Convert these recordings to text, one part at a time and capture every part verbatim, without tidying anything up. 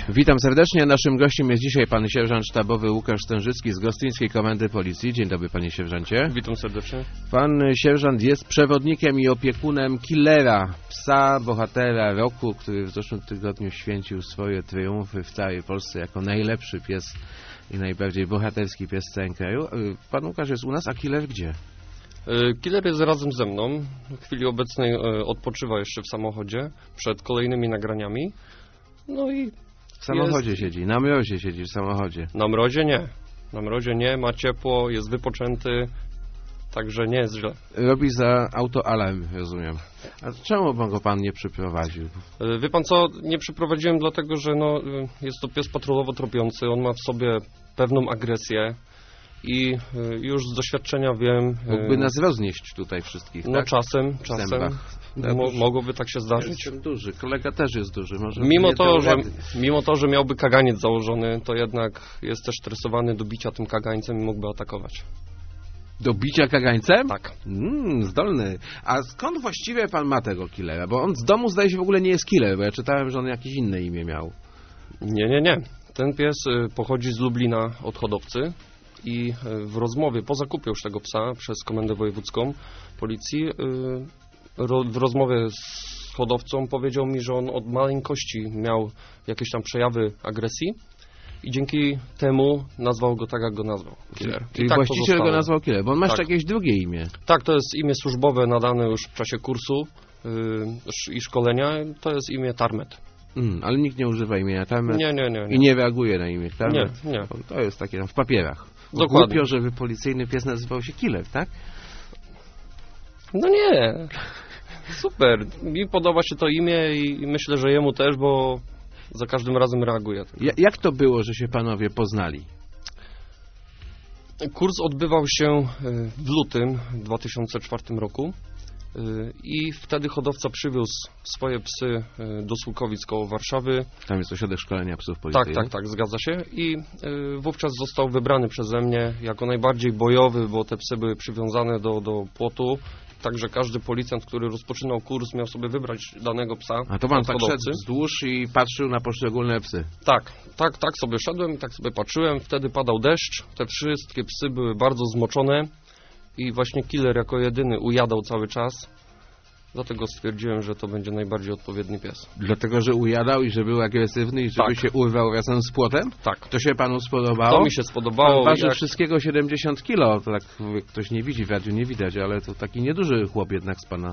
Witam serdecznie. Naszym gościem jest dzisiaj pan sierżant sztabowy Łukasz Stężycki z Gostyńskiej Komendy Policji. Dzień dobry, panie sierżancie. Witam serdecznie. Pan sierżant jest przewodnikiem i opiekunem killera, psa bohatera roku, który w zeszłym tygodniu święcił swoje triumfy w całej Polsce jako najlepszy pies i najbardziej bohaterski pies w całym kraju. Pan Łukasz jest u nas, a killer gdzie? Killer jest razem ze mną. W chwili obecnej odpoczywa jeszcze w samochodzie przed kolejnymi nagraniami. No i w samochodzie jest... siedzi, na mrozie siedzi w samochodzie. Na mrozie nie. Na mrozie nie, ma ciepło, jest wypoczęty, także nie jest źle. Robi za auto alarm, rozumiem. A czemu go pan nie przyprowadził? Wie pan co, nie przyprowadziłem dlatego, że no, jest to pies patrolowo tropiący, on ma w sobie pewną agresję i już z doświadczenia wiem... Mógłby nas roznieść tutaj wszystkich, No tak? czasem, czasem. Mo mogłoby tak się zdarzyć. Jestem duży, kolega też jest duży. Może mimo, to, że, mimo to, że miałby kaganiec założony, to jednak jest też stresowany do bicia tym kagańcem i mógłby atakować. Do bicia kagańcem? Tak. Mm, zdolny. A skąd właściwie pan ma tego killera? Bo on z domu zdaje się w ogóle nie jest killer, bo ja czytałem, że on jakieś inne imię miał. Nie, nie, nie. Ten pies pochodzi z Lublina od hodowcy. I w rozmowie, po zakupie już tego psa przez Komendę Wojewódzką Policji, w rozmowie z hodowcą powiedział mi, że on od maleńkości miał jakieś tam przejawy agresji i dzięki temu nazwał go tak, jak go nazwał. Killer. Czyli tak właściciel go nazwał killer, bo on ma tak. jeszcze jakieś drugie imię. Tak, to jest imię służbowe nadane już w czasie kursu yy, i szkolenia, to jest imię Tarmet. Mm, ale nikt nie używa imienia Tarmet. Nie, nie, nie, nie. I nie reaguje na imię Tarmet. Nie, nie. To jest takie tam w papierach. Dokładnie. Głupio, żeby policyjny pies nazywał się killer, tak? No nie. Super. Mi podoba się to imię i myślę, że jemu też, bo za każdym razem reaguje. Ja, jak to było, że się panowie poznali? Kurs odbywał się w lutym dwa tysiące czwartym roku i wtedy hodowca przywiózł swoje psy do Słukowic koło Warszawy. Tam jest ośrodek szkolenia psów policyjnych. Tak, tak, tak, zgadza się. I wówczas został wybrany przeze mnie jako najbardziej bojowy, bo te psy były przywiązane do, do płotu. Także każdy policjant, który rozpoczynał kurs, miał sobie wybrać danego psa. A to pan tak szedł wzdłuż i patrzył na poszczególne psy? Tak, tak, tak sobie szedłem i tak sobie patrzyłem. Wtedy padał deszcz, te wszystkie psy były bardzo zmoczone i właśnie killer jako jedyny ujadał cały czas. Dlatego stwierdziłem, że to będzie najbardziej odpowiedni pies. Dlatego, że ujadał i że był agresywny i żeby tak. się urwał razem z płotem? Tak. To się panu spodobało? To mi się spodobało. Pan waży jak... wszystkiego siedemdziesiąt kilo, to tak ktoś nie widzi, w radiu nie widać, ale to taki nieduży chłop jednak z pana.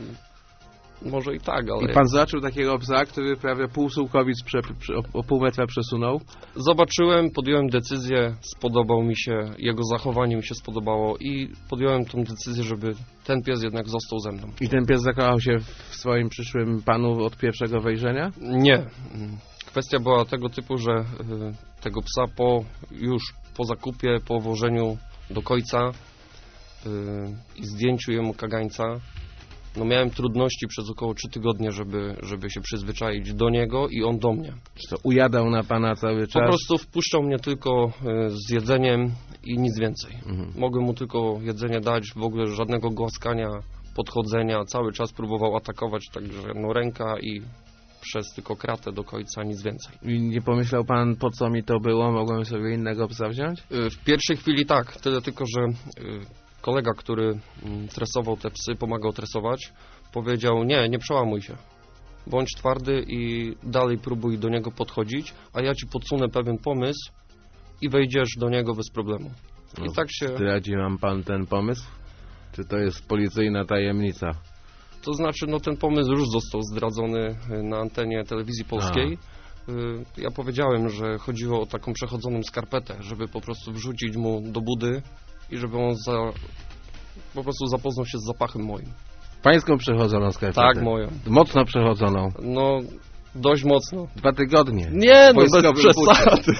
Może i tak, ale... I pan zobaczył takiego psa, który prawie pół Sułkowic prze, prze, o, o pół metra przesunął? Zobaczyłem, podjąłem decyzję, spodobał mi się, jego zachowanie mi się spodobało i podjąłem tą decyzję, żeby ten pies jednak został ze mną. I ten pies zakochał się w swoim przyszłym panu od pierwszego wejrzenia? Nie. Kwestia była tego typu, że y, tego psa po już po zakupie, po włożeniu do kojca y, i zdjęciu jemu kagańca, no miałem trudności przez około trzy tygodnie, żeby, żeby się przyzwyczaić do niego i on do mnie. Czy to ujadał na pana cały czas? Po prostu wpuszczał mnie tylko z jedzeniem i nic więcej. Mhm. Mogłem mu tylko jedzenie dać, w ogóle żadnego głaskania, podchodzenia, cały czas próbował atakować, także no ręka i przez tylko kratę do końca, nic więcej. I nie pomyślał pan, po co mi to było? Mogłem sobie innego psa wziąć? W pierwszej chwili tak, tyle tylko, że kolega, który tresował te psy, pomagał tresować, powiedział: nie, nie przełamuj się. Bądź twardy i dalej próbuj do niego podchodzić, a ja ci podsunę pewien pomysł i wejdziesz do niego bez problemu. I no, tak się... Zdradzi nam pan ten pomysł? Czy to jest policyjna tajemnica? To znaczy, no ten pomysł już został zdradzony na antenie telewizji polskiej. A. Ja powiedziałem, że chodziło o taką przechodzoną skarpetę, żeby po prostu wrzucić mu do budy i żeby on za, po prostu zapoznał się z zapachem moim. Pańską przechodzoną skarpetę? Tak, moją. Mocno przechodzoną? No, dość mocno. Dwa tygodnie? Nie, no bez przesady.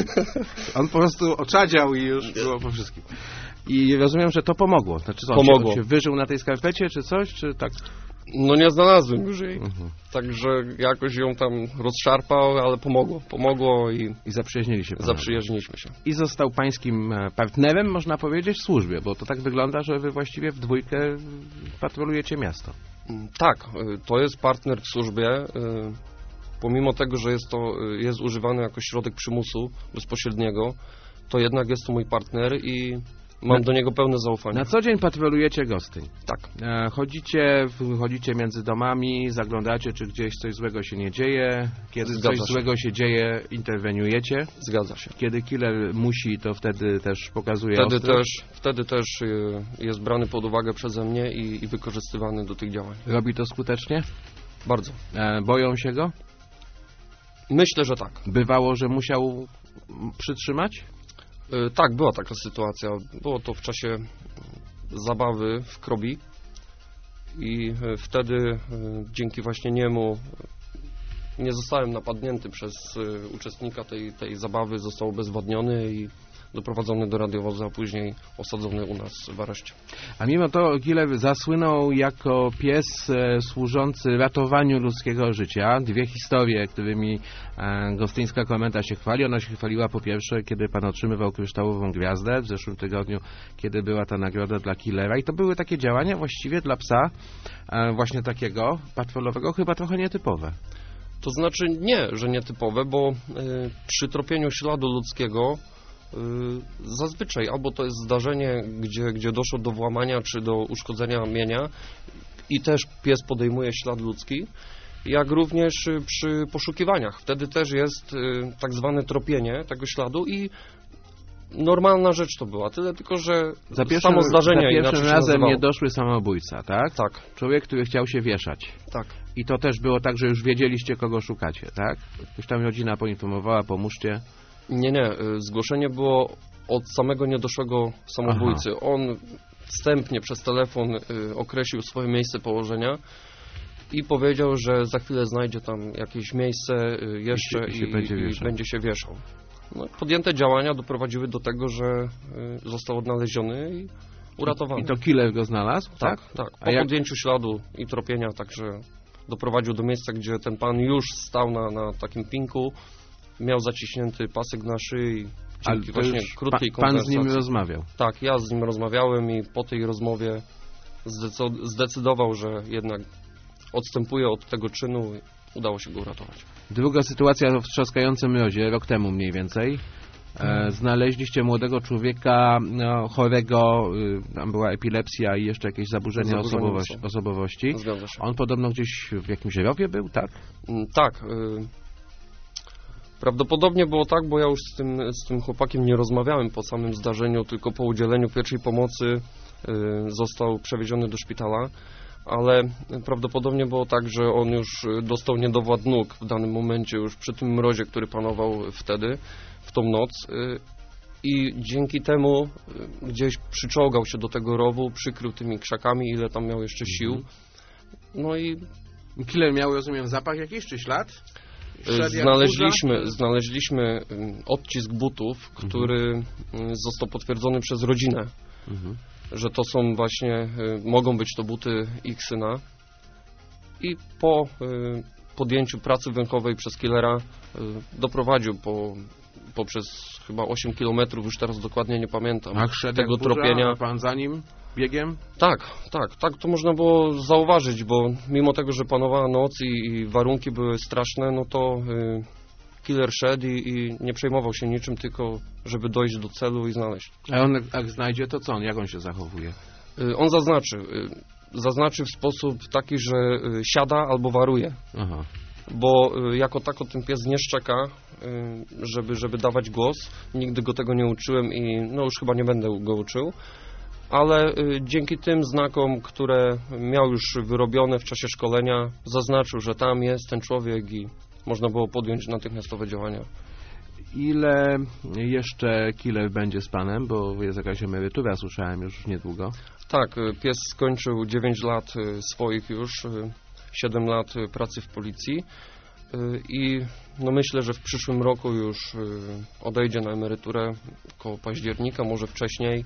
On po prostu oczadział i już było po wszystkim. I rozumiem, że to pomogło. Znaczy, co, pomogło. On się, on się wyżył na tej skarpecie, czy coś, czy tak? No nie znalazłem już jej. Mhm. Także jakoś ją tam rozszarpał, ale pomogło. Pomogło i... I zaprzyjaźnili się. Zaprzyjaźniliśmy się. I został pańskim partnerem, można powiedzieć, w służbie, bo to tak wygląda, że wy właściwie w dwójkę patrolujecie miasto. Tak, to jest partner w służbie. pomimo tego, że jest to jest używany jako środek przymusu bezpośredniego, to jednak jest to mój partner i mam na, do niego pełne zaufanie. Na co dzień patrolujecie Gostyń? Tak. E, chodzicie, chodzicie między domami, zaglądacie, czy gdzieś coś złego się nie dzieje. Kiedy Zgadza coś się. złego się dzieje, interweniujecie. Zgadza się. Kiedy killer musi, to wtedy też pokazuje Wtedy ostrość. też, wtedy też y, jest brany pod uwagę przeze mnie i, i wykorzystywany do tych działań. Robi to skutecznie? Bardzo. E, boją się go? Myślę, że tak. Bywało, że musiał przytrzymać? Y, tak, była taka sytuacja. Było to w czasie zabawy w Krobi i y, wtedy y, dzięki właśnie niemu y, nie zostałem napadnięty przez y, uczestnika tej, tej zabawy, został obezwładniony i doprowadzony do radiowozu, a później osadzony u nas w areszcie. A mimo to killer zasłynął jako pies e, służący ratowaniu ludzkiego życia. Dwie historie, którymi e, gostyńska komenda się chwali. Ona się chwaliła po pierwsze, kiedy pan otrzymywał kryształową gwiazdę, w zeszłym tygodniu, kiedy była ta nagroda dla killera. I to były takie działania właściwie dla psa, e, właśnie takiego patrolowego, chyba trochę nietypowe. To znaczy nie, że nietypowe, bo y, przy tropieniu śladu ludzkiego zazwyczaj albo to jest zdarzenie, gdzie, gdzie doszło do włamania czy do uszkodzenia mienia i też pies podejmuje ślad ludzki, jak również przy poszukiwaniach. Wtedy też jest tak zwane tropienie tego śladu i normalna rzecz to była, tyle tylko, że za pierwszym, samo zdarzenie za pierwszym inaczej razem się nie doszły samobójca, tak? Tak. Człowiek, który chciał się wieszać. Tak. I to też było tak, że już wiedzieliście, kogo szukacie, tak? Ktoś tam rodzina poinformowała, pomóżcie. Nie, nie. Zgłoszenie było od samego niedoszłego samobójcy. Aha. On wstępnie przez telefon y, określił swoje miejsce położenia i powiedział, że za chwilę znajdzie tam jakieś miejsce y, jeszcze i, się, i, i, będzie, i będzie się wieszał. No, podjęte działania doprowadziły do tego, że y, został odnaleziony i uratowany. I, i to killer go znalazł, tak? Tak, tak. Po A podjęciu jak... śladu i tropienia, także doprowadził do miejsca, gdzie ten pan już stał na, na takim pinku, miał zaciśnięty pasek na szyi. Ale Dzięki właśnie krótkiej pa, pan konwersacji. z nim rozmawiał? Tak, ja z nim rozmawiałem i po tej rozmowie zdecydował, że jednak odstępuje od tego czynu i udało się go uratować. Druga sytuacja w Trzaskającym Mrozie, rok temu mniej więcej. E, znaleźliście młodego człowieka no, chorego, y, tam była epilepsja i jeszcze jakieś zaburzenia osobowości, osobowości. Zgadza się. On podobno gdzieś w jakimś rowie był, tak? Mm, tak. Y Prawdopodobnie było tak, bo ja już z tym, z tym chłopakiem nie rozmawiałem po samym zdarzeniu, tylko po udzieleniu pierwszej pomocy y, został przewieziony do szpitala, ale prawdopodobnie było tak, że on już dostał niedowład nóg w danym momencie, już przy tym mrozie, który panował wtedy, w tą noc y, i dzięki temu y, gdzieś przyczołgał się do tego rowu, przykrył tymi krzakami, ile tam miał jeszcze sił. No i... Killer miał, rozumiem, zapach jakiś, czy ślad? Znaleźliśmy, znaleźliśmy odcisk butów, który mhm. został potwierdzony przez rodzinę, mhm. że to są właśnie, mogą być to buty ich syna. I po podjęciu pracy węchowej przez killera doprowadził po, poprzez chyba osiem kilometrów, już teraz dokładnie nie pamiętam, Ach, szedł tego jak burza, tropienia. A pan za nim biegiem? Tak, tak, tak to można było zauważyć, bo mimo tego, że panowała noc i, i warunki były straszne, no to y, killer szedł i, i nie przejmował się niczym, tylko żeby dojść do celu i znaleźć. A on jak znajdzie, to co on? Jak on się zachowuje? Y, on zaznaczy, y, zaznaczy w sposób taki, że y, siada albo waruje. Aha. Bo y, jako tako ten pies nie szczeka, y, żeby, żeby dawać głos. Nigdy go tego nie uczyłem i no już chyba nie będę go uczył. Ale y, dzięki tym znakom, które miał już wyrobione w czasie szkolenia, zaznaczył, że tam jest ten człowiek i można było podjąć natychmiastowe działania. Ile jeszcze killer będzie z panem, bo jest jakaś emerytura, słyszałem już niedługo. Tak, y, pies skończył dziewięć lat y, swoich już, y, siedem lat y, pracy w policji y, i no myślę, że w przyszłym roku już y, odejdzie na emeryturę koło października, może wcześniej.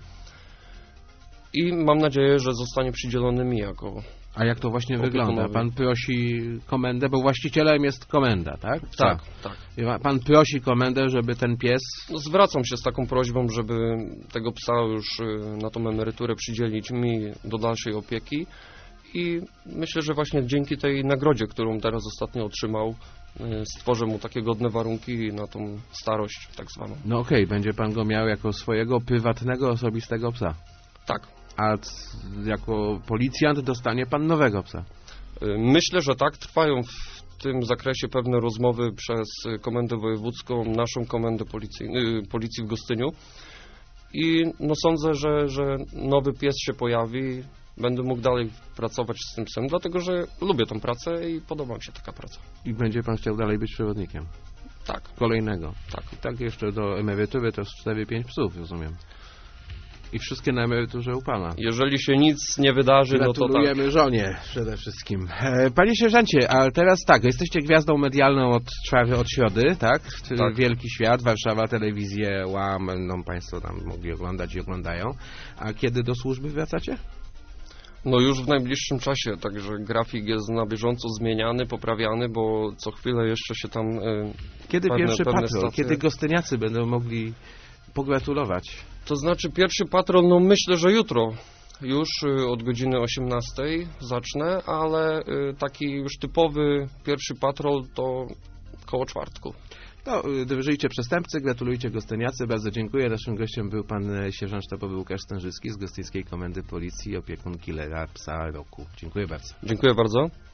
I mam nadzieję, że zostanie przydzielony mi jako... A jak to właśnie wygląda? Pan prosi komendę, bo właścicielem jest komenda, tak? Tak, tak. tak. Pan prosi komendę, żeby ten pies... No, zwracam się z taką prośbą, żeby tego psa już na tą emeryturę przydzielić mi do dalszej opieki i myślę, że właśnie dzięki tej nagrodzie, którą teraz ostatnio otrzymał, y, stworzę mu takie godne warunki na tą starość tak zwaną. No okej, będzie pan go miał jako swojego prywatnego, osobistego psa. Tak. A c- jako policjant dostanie pan nowego psa. Y, Myślę, że tak, trwają w tym zakresie pewne rozmowy przez y, Komendę Wojewódzką, naszą Komendę Policji, y, Policji w Gostyniu i no sądzę, że, że nowy pies się pojawi, będę mógł dalej pracować z tym psem, dlatego że lubię tą pracę i podoba mi się taka praca. I będzie pan chciał dalej być przewodnikiem. Tak, Kolejnego. tak. I tak jeszcze do emerytury to cztery pięć psów, rozumiem. I wszystkie na emeryturze u pana. Jeżeli się nic nie wydarzy, no to tak. Gratulujemy żonie przede wszystkim. E, Panie sierżancie, a teraz tak, jesteście gwiazdą medialną od, czwarty- od środy, tak? Tak. Wielki świat, Warszawa, telewizję, łam, będą państwo tam mogli oglądać i oglądają. A kiedy do służby wracacie? No już w najbliższym czasie, także grafik jest na bieżąco zmieniany, poprawiany, bo co chwilę jeszcze się tam... y, Kiedy pewne- pierwszy pewne patrol? stacje- Kiedy gostyniacy będą mogli pogratulować? To znaczy pierwszy patrol, no myślę, że jutro. Już y, od godziny osiemnastej zacznę, ale y, taki już typowy pierwszy patrol to koło czwartku. No, y, żyjcie przestępcy, gratulujcie gostyniacy, bardzo dziękuję. Naszym gościem był pan e, sierżant sztabowy Łukasz Stężycki z Gostyńskiej Komendy Policji, opiekun killera psa roku. Dziękuję bardzo. Dziękuję bardzo.